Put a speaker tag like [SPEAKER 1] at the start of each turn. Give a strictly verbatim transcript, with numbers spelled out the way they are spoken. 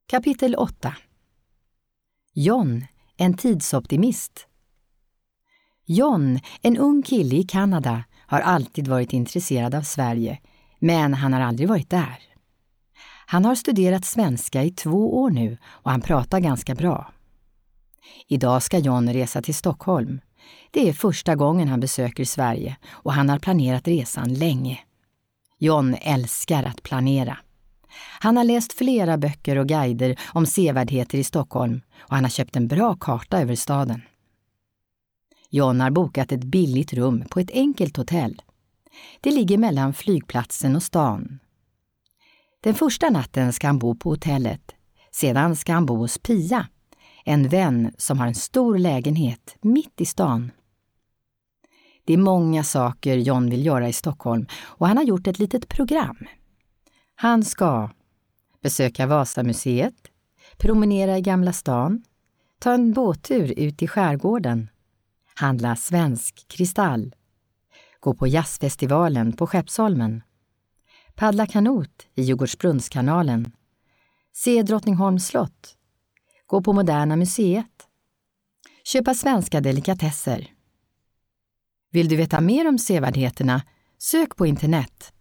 [SPEAKER 1] Kapitel åtta. John, en tidsoptimist. John, en ung kille i Kanada, har alltid varit intresserad av Sverige, men han har aldrig varit där. Han har studerat svenska i två år nu och han pratar ganska bra. Idag ska John resa till Stockholm. Det är första gången han besöker Sverige och han har planerat resan länge. John älskar att planera. Han har läst flera böcker och guider om sevärdheter i Stockholm och han har köpt en bra karta över staden. John har bokat ett billigt rum på ett enkelt hotell. Det ligger mellan flygplatsen och stan. Den första natten ska han bo på hotellet. Sedan ska han bo hos Pia, en vän som har en stor lägenhet mitt i stan. Det är många saker John vill göra i Stockholm och han har gjort ett litet program. Han ska besöka Vasamuseet, promenera i Gamla stan, ta en båttur ut i skärgården, handla svensk kristall, gå på jazzfestivalen på Skeppsholmen, paddla kanot i Djurgårdsbrunnskanalen, se Drottningholms slott, gå på Moderna museet, köpa svenska delikatesser. Vill du veta mer om sevärdheterna? Sök på internet.